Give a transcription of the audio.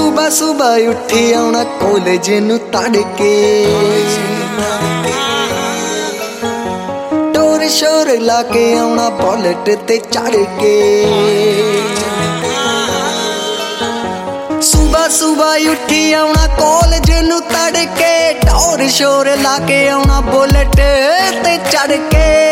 ਸੁਬਾ ਸੁਬਾ ਉੱਠੀ ਆਉਣਾ ਕਾਲਜ ਨੂੰ ਤੜਕੇ, ਟੋਰ ਸ਼ੋਰ ਲਾ ਕੇ ਆਉਣਾ ਬੁਲਟ ਤੇ ਚੜ ਕੇ। ਸੁਬਾ ਸੁਬਾ ਉੱਠੀ ਆਉਣਾ ਕਾਲਜ ਨੂੰ ਤੜਕੇ, ਟੋਰ ਸ਼ੋਰ ਲਾ ਕੇ ਆਉਣਾ ਬੁਲਟ ਤੇ ਚੜ ਕੇ।